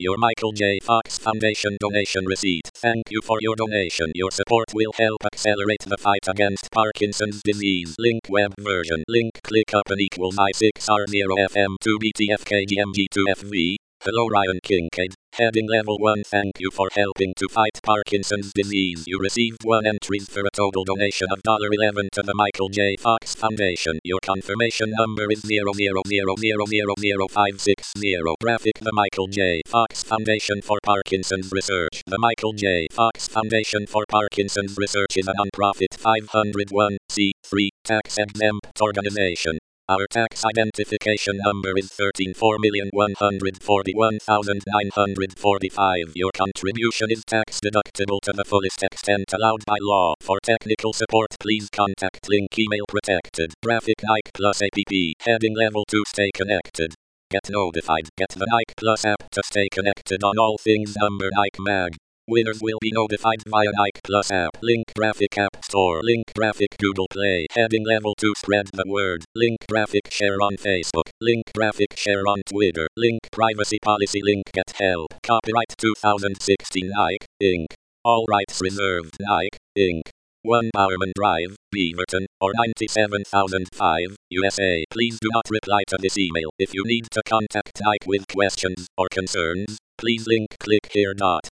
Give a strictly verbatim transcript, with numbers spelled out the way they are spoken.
Your Michael J. Fox Foundation donation receipt. Thank you for your donation. Your support will help accelerate the fight against Parkinson's disease. Link web version. Link click up and equals I six R zero F M two B T F K G M G two F V. Hello Ryan Kincaid. Heading level one. Thank you for helping to fight Parkinson's disease. You received one entry for a total donation of eleven dollars to the Michael J. Fox Foundation. Your confirmation number is zero zero zero zero zero zero five six zero. Graphic: the Michael J. Fox Foundation for Parkinson's Research. The Michael J. Fox Foundation for Parkinson's Research is a non-profit five oh one c three tax-exempt organization. Our tax identification number is thirteen four million one hundred forty-one thousand nine hundred forty-five. Your contribution is tax deductible to the fullest extent allowed by law. For technical support, please contact link email protected. Graphic: Nike Plus app. Heading level two. Stay connected. Get notified. Get the Nike Plus app to stay connected on all things number Nike Mag. Winners will be notified via Nike Plus app. Link graphic App Store. Link graphic Google Play. Heading level two. Spread the word. Link graphic share on Facebook. Link graphic share on Twitter. Link privacy policy. Link get help. Copyright two thousand sixteen Nike, Incorporated. All rights reserved. Nike, Incorporated. one Bowerman Drive, Beaverton, or ninety-seven thousand five, U S A. Please do not reply to this email. If you need to contact Nike with questions or concerns, please link click here. Dot.